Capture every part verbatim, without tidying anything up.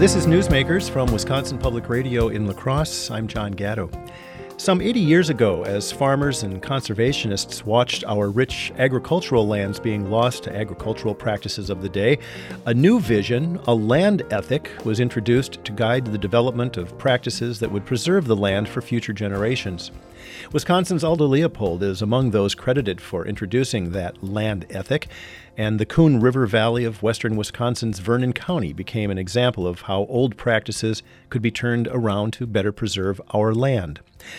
This is Newsmakers from Wisconsin Public Radio in La Crosse. I'm John Gatto. Some eighty years ago, as farmers and conservationists watched our rich agricultural lands being lost to agricultural practices of the day, a new vision, a land ethic, was introduced to guide the development of practices that would preserve the land for future generations. Wisconsin's Aldo Leopold is among those credited for introducing that land ethic, and the Coon River Valley of western Wisconsin's Vernon County became an example of how old practices could be turned around to better preserve our land.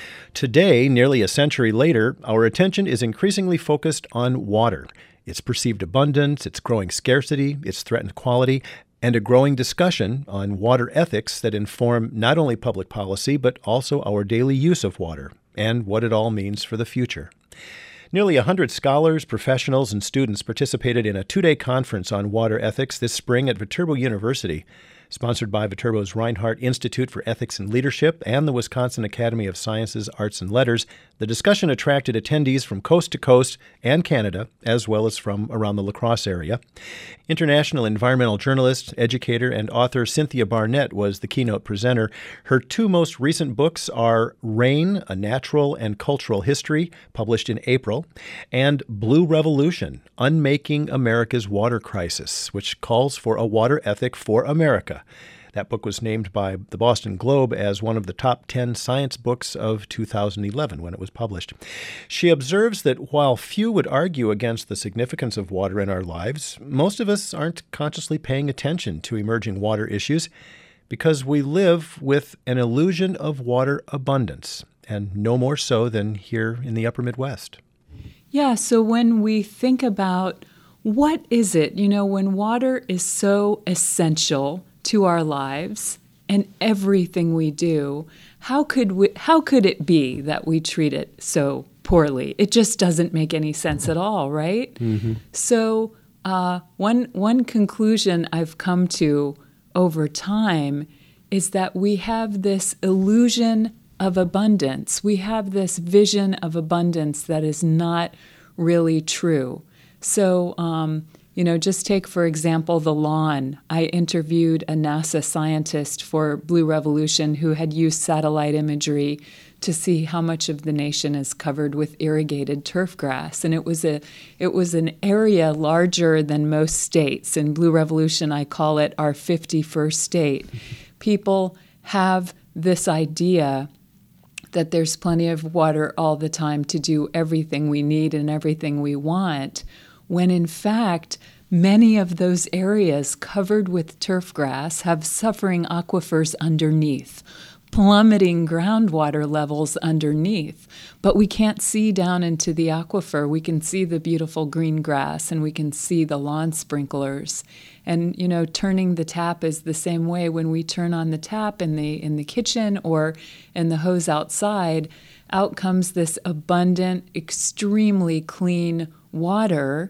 Today, nearly a century later, our attention is increasingly focused on water, its perceived abundance, its growing scarcity, its threatened quality, and a growing discussion on water ethics that inform not only public policy, but also our daily use of water and what it all means for the future. Nearly one hundred scholars, professionals, and students participated in a two-day conference on water ethics this spring at Viterbo University. Sponsored by Viterbo's Reinhardt Institute for Ethics and Leadership and the Wisconsin Academy of Sciences, Arts, and Letters, the discussion attracted attendees from coast to coast and Canada, as well as from around the La Crosse area. International environmental journalist, educator, and author Cynthia Barnett was the keynote presenter. Her two most recent books are Rain, A Natural and Cultural History, published in April, and Blue Revolution, Unmaking America's Water Crisis, which calls for a water ethic for America. That book was named by the Boston Globe as one of the top ten science books of two thousand eleven when it was published. She observes that while few would argue against the significance of water in our lives, most of us aren't consciously paying attention to emerging water issues because we live with an illusion of water abundance, and no more so than here in the upper Midwest. Yeah, so when we think about what is it, you know, when water is so essential to our lives and everything we do, how could we, how could it be that we treat it so poorly? It just doesn't make any sense at all, right? Mm-hmm. So uh, one one conclusion I've come to over time is that we have this illusion of abundance. We have this vision of abundance that is not really true. So, um, you know, just take, for example, the lawn. I interviewed a NASA scientist for Blue Revolution who had used satellite imagery to see how much of the nation is covered with irrigated turf grass. And it was a it was an area larger than most states. In Blue Revolution, I call it our fifty-first state. People have this idea that there's plenty of water all the time to do everything we need and everything we want, when in fact, many of those areas covered with turf grass have suffering aquifers underneath, plummeting groundwater levels underneath. But we can't see down into the aquifer. We can see the beautiful green grass and we can see the lawn sprinklers. And, you know, turning the tap is the same way. When we turn on the tap in the in the kitchen or in the hose outside, out comes this abundant, extremely clean water.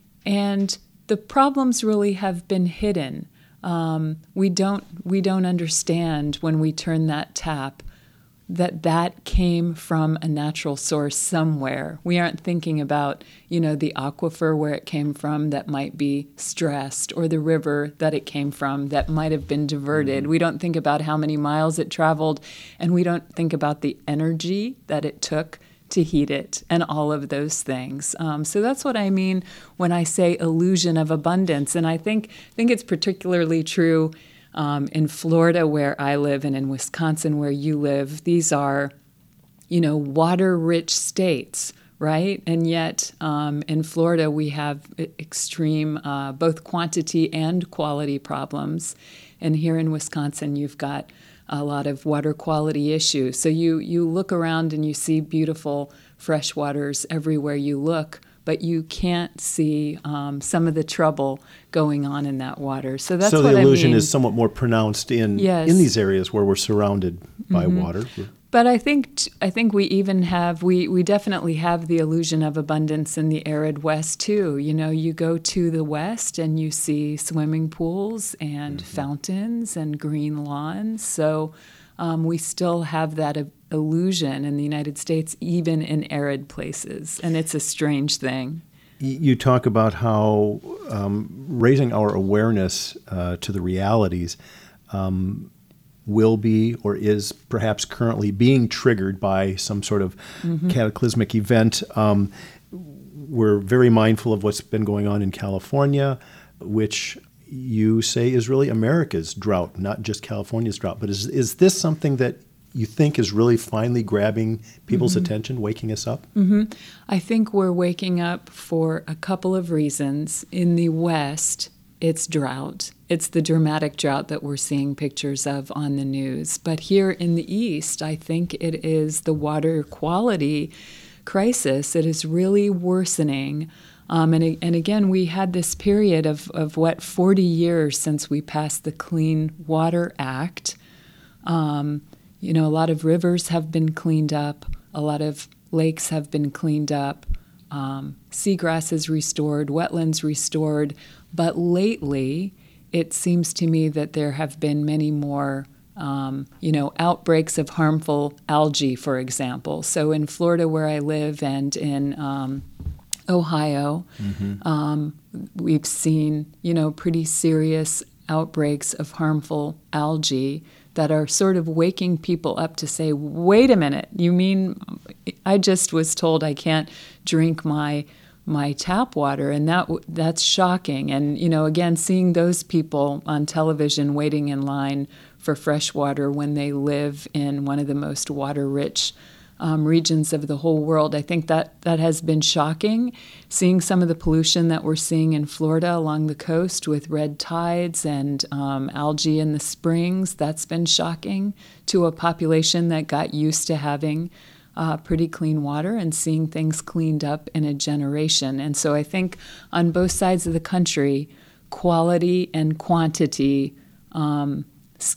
And the problems really have been hidden. Um, we don't we don't understand when we turn that tap that that came from a natural source somewhere. We aren't thinking about, you know, the aquifer where it came from that might be stressed, or the river that it came from that might have been diverted. Mm-hmm. We don't think about how many miles it traveled, and we don't think about the energy that it took to heat it, and all of those things. Um, so that's what I mean when I say illusion of abundance. And I think think it's particularly true um, in Florida where I live and in Wisconsin where you live. These are, you know, water-rich states, right? And yet um, in Florida we have extreme uh, both quantity and quality problems. And here in Wisconsin you've got a lot of water quality issues. So you, you look around and you see beautiful fresh waters everywhere you look, but you can't see um, some of the trouble going on in that water. So that's so what I mean. So the illusion is somewhat more pronounced in yes. in these areas where we're surrounded by mm-hmm. water. But I think I think we even have we we definitely have the illusion of abundance in the arid West too. You know, you go to the West and you see swimming pools and mm-hmm. fountains and green lawns. So um, we still have that uh, illusion in the United States, even in arid places, and it's a strange thing. You talk about how um, raising our awareness uh, to the realities um, will be or is perhaps currently being triggered by some sort of mm-hmm. cataclysmic event. Um, we're very mindful of what's been going on in California, which you say is really America's drought, not just California's drought. But is is this something that you think is really finally grabbing people's mm-hmm. attention, waking us up? Mm-hmm. I think we're waking up for a couple of reasons. In the West, it's drought. It's the dramatic drought that we're seeing pictures of on the news. But here in the East, I think it is the water quality crisis that is really worsening. Um, and, and again, we had this period of, of what, forty years since we passed the Clean Water Act. Um, you know, a lot of rivers have been cleaned up. A lot of lakes have been cleaned up. Um, seagrass is restored, wetlands restored. But lately, it seems to me that there have been many more Um, you know, outbreaks of harmful algae, for example. So in Florida, where I live, and in um, Ohio, mm-hmm. um, we've seen, you know, pretty serious outbreaks of harmful algae that are sort of waking people up to say, wait a minute, you mean I just was told I can't drink my my tap water, and that that's shocking. And, you know, again, seeing those people on television waiting in line for fresh water when they live in one of the most water-rich um, regions of the whole world, I think that that has been shocking. Seeing some of the pollution that we're seeing in Florida along the coast with red tides and um, algae in the springs, that's been shocking to a population that got used to having Uh, pretty clean water and seeing things cleaned up in a generation. And so I think on both sides of the country, quality and quantity um,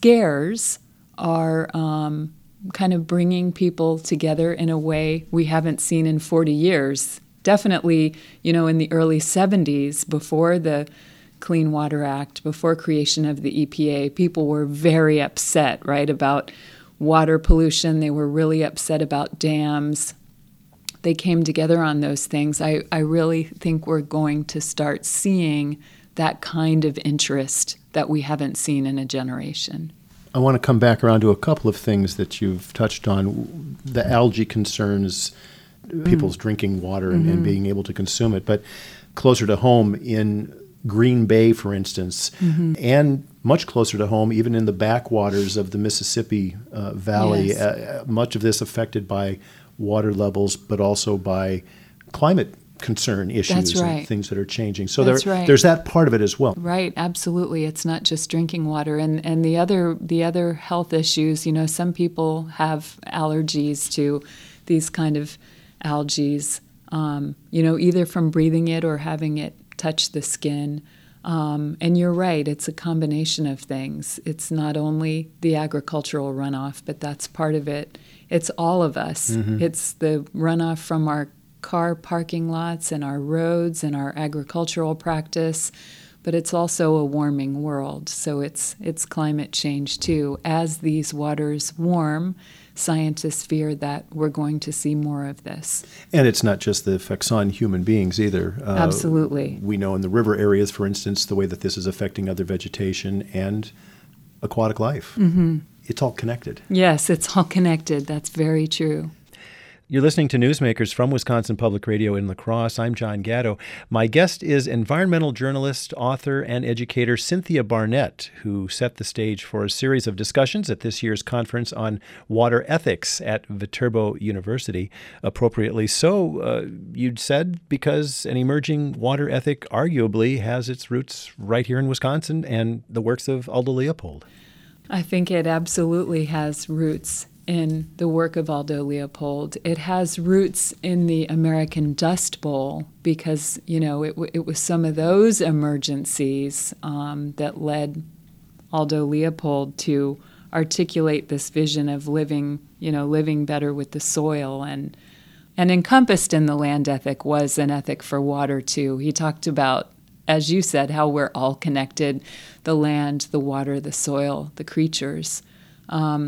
scares are um, kind of bringing people together in a way we haven't seen in forty years. Definitely, you know, in the early seventies, before the Clean Water Act, before creation of the E P A, people were very upset, right, about water pollution. They were really upset about dams. They came together on those things. I, I really think we're going to start seeing that kind of interest that we haven't seen in a generation. I want to come back around to a couple of things that you've touched on. The algae concerns, people's mm. drinking water and, mm-hmm. and being able to consume it. But closer to home in Green Bay, for instance, mm-hmm. and much closer to home, even in the backwaters of the Mississippi uh, Valley, yes. uh, much of this affected by water levels, but also by climate concern issues That's right. and things that are changing. So That's there, right. there's that part of it as well. Right, absolutely. It's not just drinking water. And, and the other the other health issues, you know, some people have allergies to these kind of algae, um, you know, either from breathing it or having it touch the skin. Um, and you're right, it's a combination of things. It's not only the agricultural runoff, but that's part of it. It's all of us. Mm-hmm. It's the runoff from our car parking lots and our roads and our agricultural practice, but it's also a warming world. So it's it's climate change too. As these waters warm, scientists fear that we're going to see more of this. And it's not just the effects on human beings either. Uh, Absolutely. We know in the river areas, for instance, the way that this is affecting other vegetation and aquatic life. Mm-hmm. It's all connected. Yes, it's all connected. That's very true. You're listening to Newsmakers from Wisconsin Public Radio in La Crosse. I'm John Gatto. My guest is environmental journalist, author, and educator Cynthia Barnett, who set the stage for a series of discussions at this year's conference on water ethics at Viterbo University. Appropriately so, uh, you'd said, because an emerging water ethic arguably has its roots right here in Wisconsin and the works of Aldo Leopold. I think it absolutely has roots in the work of Aldo Leopold. It has roots in the American Dust Bowl because, you know, it, w- it was some of those emergencies um, that led Aldo Leopold to articulate this vision of living, you know, living better with the soil. And, and encompassed in the land ethic was an ethic for water, too. He talked about, as you said, how we're all connected, the land, the water, the soil, the creatures. Um,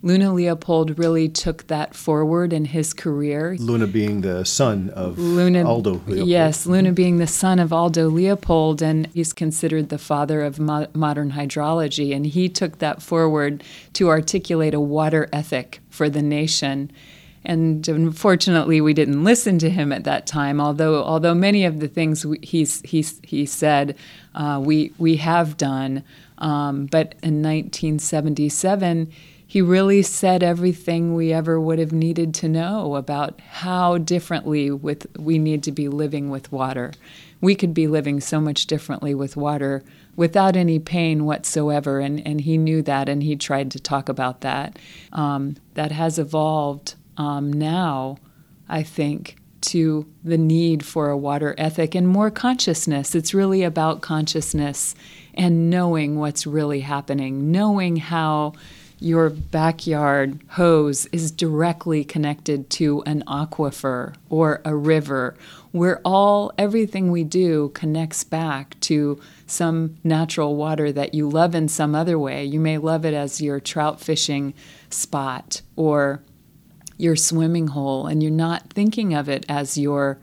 Luna Leopold really took that forward in his career. Luna being the son of Luna, Aldo Leopold. Yes, Luna being the son of Aldo Leopold, and he's considered the father of mo- modern hydrology. And he took that forward to articulate a water ethic for the nation. And unfortunately, we didn't listen to him at that time. Although, although many of the things we, he's, he's, he said, uh, we we have done. Um, but in nineteen seventy-seven, he really said everything we ever would have needed to know about how differently with we need to be living with water. We could be living so much differently with water without any pain whatsoever, and, and he knew that, and he tried to talk about that. Um, that has evolved um, now, I think, to the need for a water ethic and more consciousness. It's really about consciousness and knowing what's really happening, knowing how your backyard hose is directly connected to an aquifer or a river. We're all, everything we do connects back to some natural water that you love in some other way. You may love it as your trout fishing spot or your swimming hole, and you're not thinking of it as your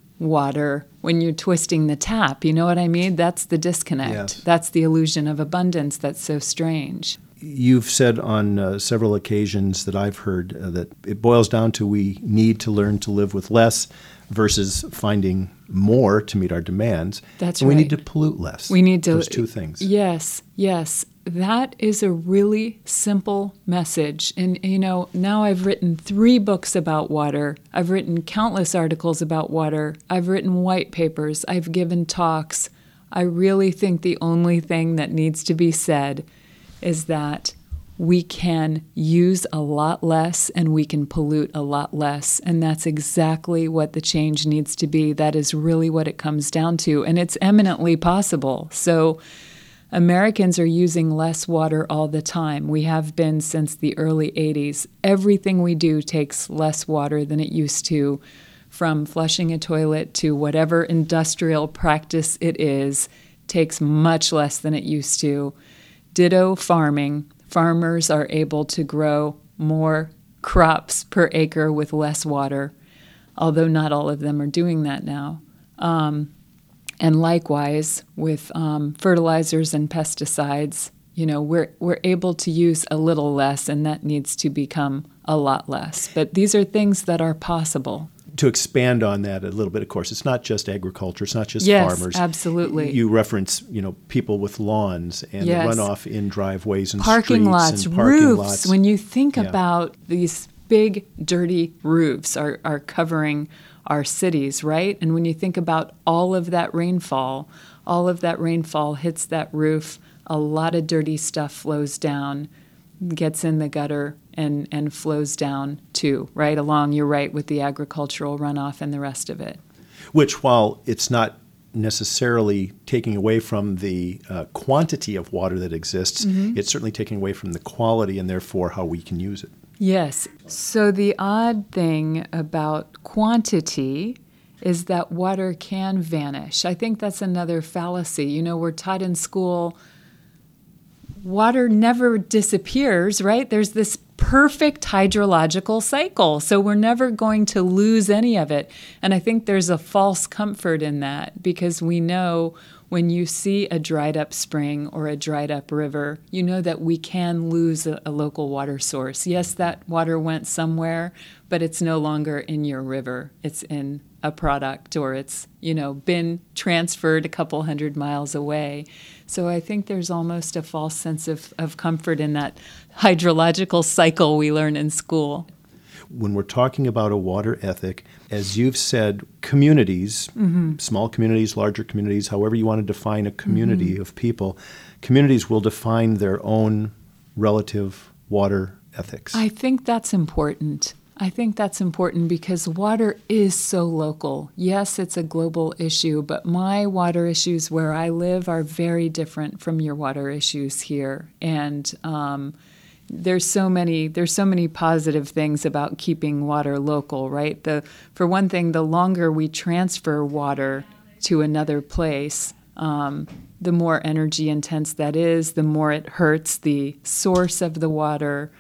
water when you're twisting the tap. You know what I mean? That's the disconnect. Yes. That's the illusion of abundance that's so strange. You've said on uh, several occasions that I've heard uh, that it boils down to we need to learn to live with less versus finding more to meet our demands. That's and right. we need to pollute less. We need to. Those two things. Yes, yes. That is a really simple message. And, you know, now I've written three books about water. I've written countless articles about water. I've written white papers. I've given talks. I really think the only thing that needs to be said is that we can use a lot less and we can pollute a lot less. And that's exactly what the change needs to be. That is really what it comes down to. And it's eminently possible. So Americans are using less water all the time. We have been since the early eighties. Everything we do takes less water than it used to, from flushing a toilet to whatever industrial practice it is, takes much less than it used to. Ditto farming. Farmers are able to grow more crops per acre with less water, although not all of them are doing that now. Um, and likewise, with um, fertilizers and pesticides, you know, we're we're able to use a little less, and that needs to become a lot less. But these are things that are possible. To expand on that a little bit, of course, it's not just agriculture, it's not just yes, farmers. Yes, absolutely. You reference, you know, people with lawns and yes. the runoff in driveways and parking streets lots, and parking roofs. lots. When you think yeah. about these big, dirty roofs are, are covering our cities, right? And when you think about all of that rainfall, all of that rainfall hits that roof, a lot of dirty stuff flows down, gets in the gutter, and, and flows down too, right along, you're right, with the agricultural runoff and the rest of it. Which, while it's not necessarily taking away from the uh, quantity of water that exists, mm-hmm. it's certainly taking away from the quality and therefore how we can use it. Yes. So the odd thing about quantity is that water can vanish. I think that's another fallacy. You know, we're taught in school water never disappears, right? There's this perfect hydrological cycle, so we're never going to lose any of it. And I think there's a false comfort in that, because we know when you see a dried up spring or a dried up river, you know that we can lose a, a local water source. Yes, that water went somewhere, but it's no longer in your river. It's in a product, or it's, you know, been transferred a couple hundred miles away. So I think there's almost a false sense of, of comfort in that hydrological cycle we learn in school. When we're talking about a water ethic, as you've said, communities, mm-hmm. small communities, larger communities, however you want to define a community mm-hmm. of people, communities will define their own relative water ethics. I think that's important. I think that's important because water is so local. Yes, it's a global issue, but my water issues where I live are very different from your water issues here. And um, there's so many there's so many positive things about keeping water local, right? The for one thing, the longer we transfer water to another place, um, the more energy intense that is, the more it hurts the source of the water.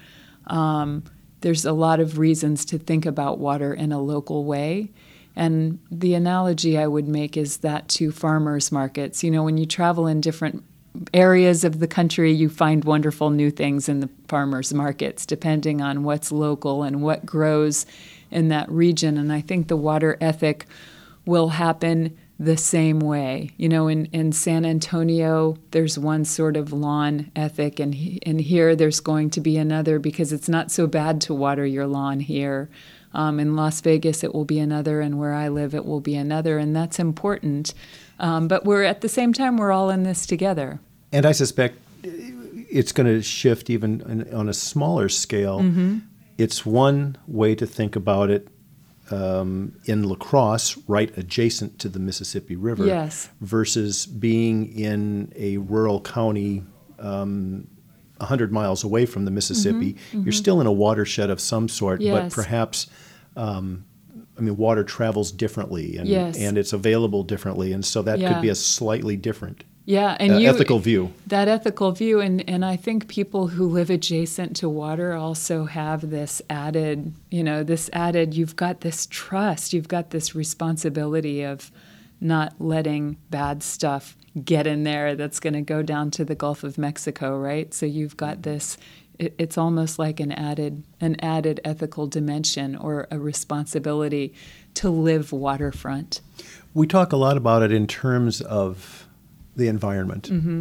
Um, there's a lot of reasons to think about water in a local way. And the analogy I would make is that to farmers markets. You know, when you travel in different areas of the country, you find wonderful new things in the farmers markets, depending on what's local and what grows in that region. And I think the water ethic will happen the same way. You know, in, in San Antonio, there's one sort of lawn ethic, and, he, and here there's going to be another, because it's not so bad to water your lawn here. Um, in Las Vegas, it will be another, and where I live, it will be another, and that's important. Um, but we're at the same time, we're all in this together. And I suspect it's going to shift even in, on a smaller scale. Mm-hmm. It's one way to think about it um, in La Crosse, right adjacent to the Mississippi River, yes, versus being in a rural county um, one hundred miles away from the Mississippi. Mm-hmm, mm-hmm. You're still in a watershed of some sort, yes, but perhaps, um, I mean, water travels differently, and, yes, and it's available differently, and so that yeah, could be a slightly different yeah, and uh, you, ethical view. That ethical view, and, and I think people who live adjacent to water also have this added, you know, this added, you've got this trust, you've got this responsibility of not letting bad stuff get in there that's going to go down to the Gulf of Mexico, right? So you've got this, it, it's almost like an added an added ethical dimension or a responsibility to live waterfront. We talk a lot about it in terms of the environment. Mm-hmm.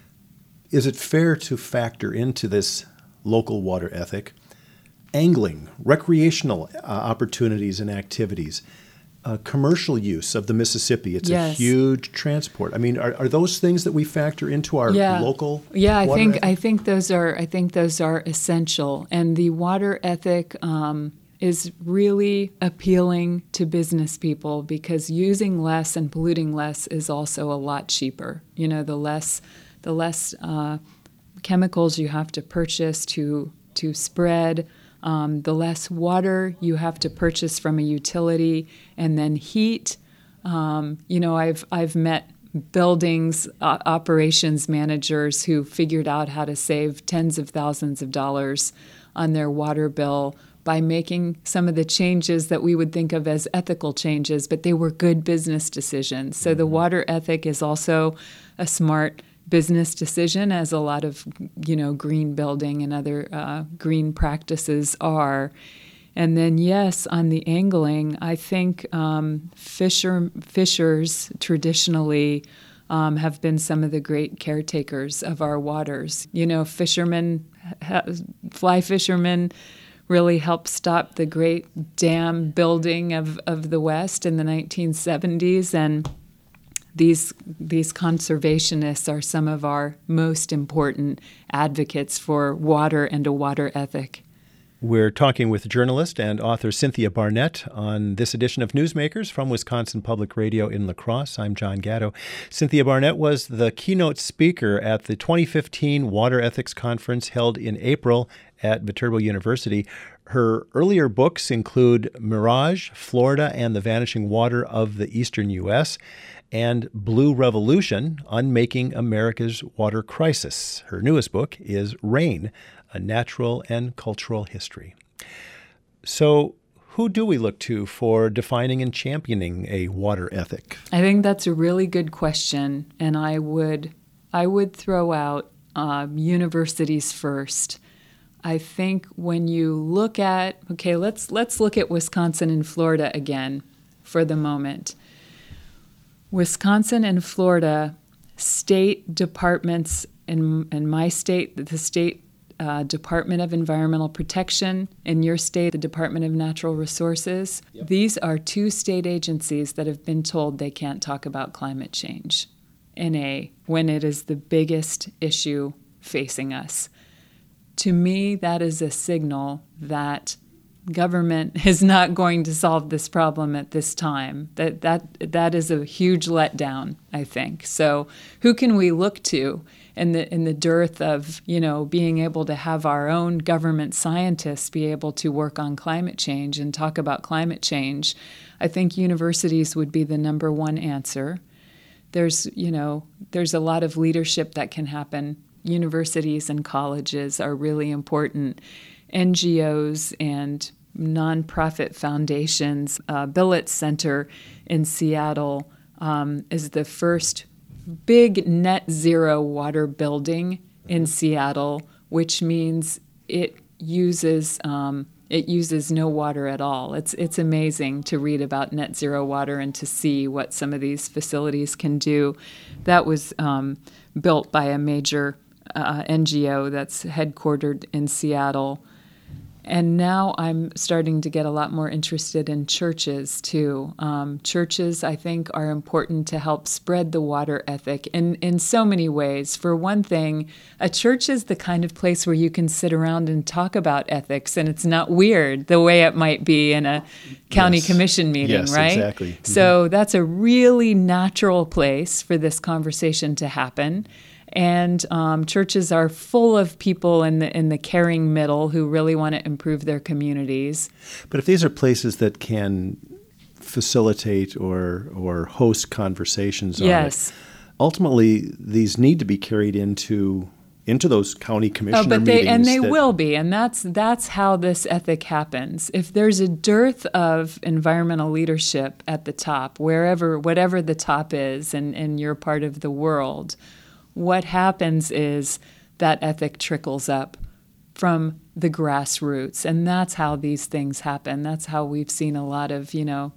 Is it fair to factor into this local water ethic angling, recreational uh, opportunities and activities, Uh, commercial use of the Mississippi? It's yes, a huge transport. I mean, are, are those things that we factor into our yeah, local? Yeah, I water think ethic? I think those are I think those are essential, and the water ethic um, is really appealing to business people, because using less and polluting less is also a lot cheaper. You know, the less the less uh, chemicals you have to purchase to to spread. Um, the less water you have to purchase from a utility and then heat. Um, you know, I've I've met buildings uh, operations managers who figured out how to save tens of thousands of dollars on their water bill by making some of the changes that we would think of as ethical changes, but they were good business decisions. So the water ethic is also a smart business decision, as a lot of, you know, green building and other uh, green practices are. And then, yes, on the angling, I think um, fisher, fishers traditionally um, have been some of the great caretakers of our waters. You know, fishermen, ha- fly fishermen really helped stop the great dam building of, of the West in the nineteen seventies, and These these conservationists are some of our most important advocates for water and a water ethic. We're talking with journalist and author Cynthia Barnett on this edition of Newsmakers from Wisconsin Public Radio in La Crosse. I'm John Gatto. Cynthia Barnett was the keynote speaker at the twenty fifteen Water Ethics Conference held in April at Viterbo University. Her earlier books include Mirage, Florida and the Vanishing Water of the Eastern U S, and Blue Revolution, Unmaking America's Water Crisis. Her newest book is Rain, A Natural and Cultural History. So who do we look to for defining and championing a water ethic? I think that's a really good question, and I would I would throw out uh, universities first. I think when you look at, okay, let's let's look at Wisconsin and Florida again for the moment. Wisconsin and Florida state departments, in, in my state, the state uh, Department of Environmental Protection, in your state, the Department of Natural Resources, yep. These are two state agencies that have been told they can't talk about climate change in a, when it is the biggest issue facing us. To me, that is a signal that government is not going to solve this problem at this time. That that that is a huge letdown, I think. So who can we look to in the in the dearth of, you know, being able to have our own government scientists be able to work on climate change and talk about climate change? I think universities would be the number one answer. There's, you know, there's a lot of leadership that can happen. Universities and colleges are really important. N G Os and nonprofit foundations. Uh, Billets Center in Seattle um, is the first big net zero water building in Seattle, which means it uses um, it uses no water at all. It's it's amazing to read about net zero water and to see what some of these facilities can do. That was um, built by a major uh, N G O that's headquartered in Seattle. And now I'm starting to get a lot more interested in churches, too. Um, churches, I think, are important to help spread the water ethic in, in so many ways. For one thing, a church is the kind of place where you can sit around and talk about ethics, and it's not weird the way it might be in a county yes. commission meeting, yes, right? Exactly. Mm-hmm. So that's a really natural place for this conversation to happen. And um, churches are full of people in the in the caring middle who really want to improve their communities. But if these are places that can facilitate or or host conversations on yes. it, ultimately these need to be carried into into those county commissioner oh, but they, meetings. And they that, will be, and that's that's how this ethic happens. If there's a dearth of environmental leadership at the top, wherever, whatever the top is, and, and you're part of the world, what happens is that ethic trickles up from the grassroots, and that's how these things happen. That's how we've seen a lot of, you know,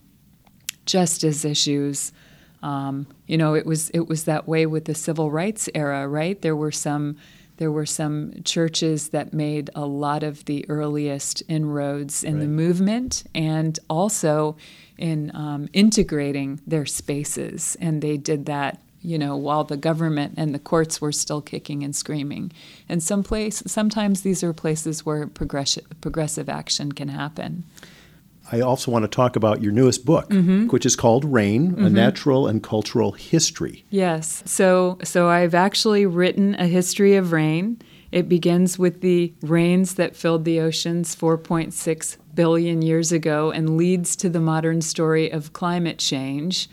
justice issues. Um, you know, it was it was that way with the civil rights era, right? There were some there were some churches that made a lot of the earliest inroads in right. the movement, and also in um, integrating their spaces, and they did that, you know, while the government and the courts were still kicking and screaming. And some place, sometimes these are places where progressive, progressive action can happen. I also want to talk about your newest book, mm-hmm. which is called Rain, mm-hmm. A Natural and Cultural History. Yes. So, so I've actually written a history of rain. It begins with the rains that filled the oceans four point six billion years ago and leads to the modern story of climate change.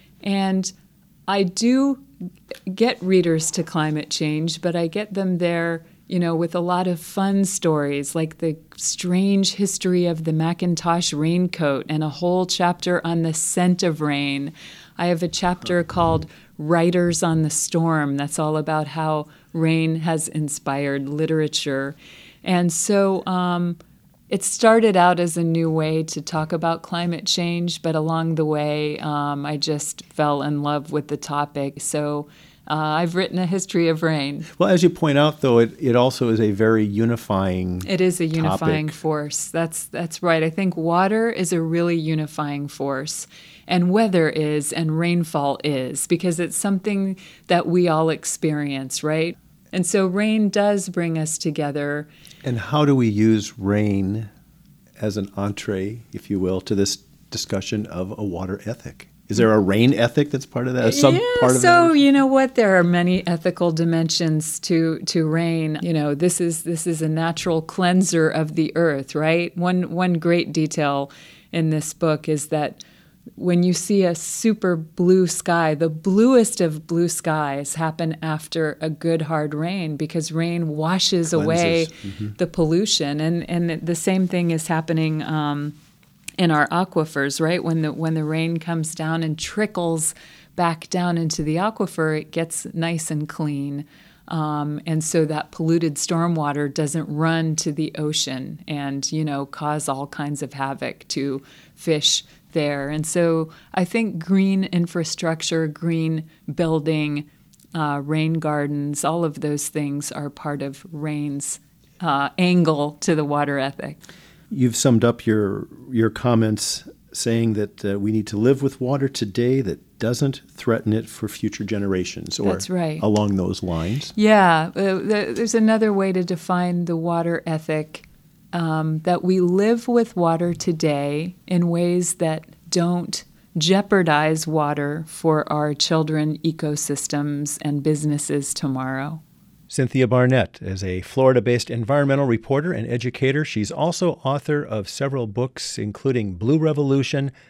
And I do get readers to climate change, but I get them there, you know, with a lot of fun stories, like the strange history of the Macintosh raincoat and a whole chapter on the scent of rain. I have a chapter called Writers on the Storm that's all about how rain has inspired literature. And so um, it started out as a new way to talk about climate change, but along the way, um, I just fell in love with the topic. So uh, I've written a history of rain. Well, as you point out, though, it, it also is a very unifying It is a unifying topic. force. That's that's right. I think water is a really unifying force, and weather is, and rainfall is, because it's something that we all experience, right? And so rain does bring us together. And how do we use rain as an entree, if you will, to this discussion of a water ethic? Is there a rain ethic that's part of that? Some yeah, part of so that? you know what? There are many ethical dimensions to to rain. You know, this is this is a natural cleanser of the earth, right? One one great detail in this book is that when you see a super blue sky, the bluest of blue skies happen after a good hard rain, because rain washes Cleanses. away mm-hmm. the pollution. And and the same thing is happening um, in our aquifers, right? When the when the rain comes down and trickles back down into the aquifer, it gets nice and clean. Um, and so that polluted stormwater doesn't run to the ocean and, you know, cause all kinds of havoc to fish there. And so I think green infrastructure, green building, uh, rain gardens, all of those things are part of rain's uh, angle to the water ethic. You've summed up your your comments saying that uh, we need to live with water today that doesn't threaten it for future generations, or That's right. along those lines. Yeah, uh, there's another way to define the water ethic, um, that we live with water today in ways that don't jeopardize water for our children, ecosystems, and businesses tomorrow. Cynthia Barnett is a Florida-based environmental reporter and educator. She's also author of several books, including Blue Revolution,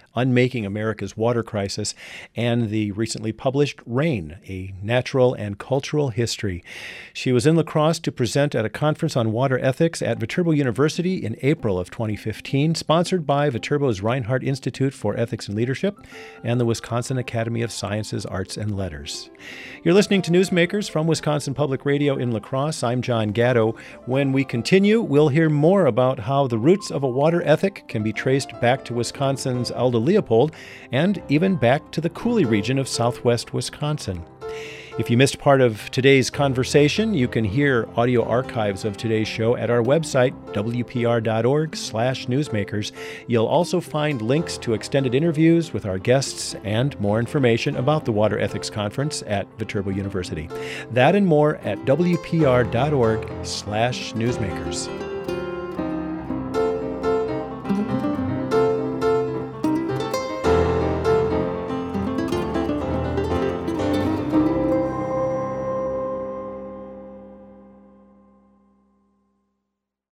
Unmaking America's Water Crisis, and the recently published Rain, A Natural and Cultural History. She was in La Crosse to present at a conference on water ethics at Viterbo University in April of twenty fifteen, sponsored by Viterbo's Reinhardt Institute for Ethics and Leadership and the Wisconsin Academy of Sciences, Arts, and Letters. You're listening to Newsmakers from Wisconsin Public Radio in La Crosse. I'm John Gatto. When we continue, we'll hear more about how the roots of a water ethic can be traced back to Wisconsin's Alda Leopold and even back to the Coulee region of southwest Wisconsin. If you missed part of today's conversation, you can hear audio archives of today's show at our website, w p r dot org slash newsmakers. You'll also find links to extended interviews with our guests and more information about the Water Ethics Conference at Viterbo University. That and more at w p r dot org slash newsmakers.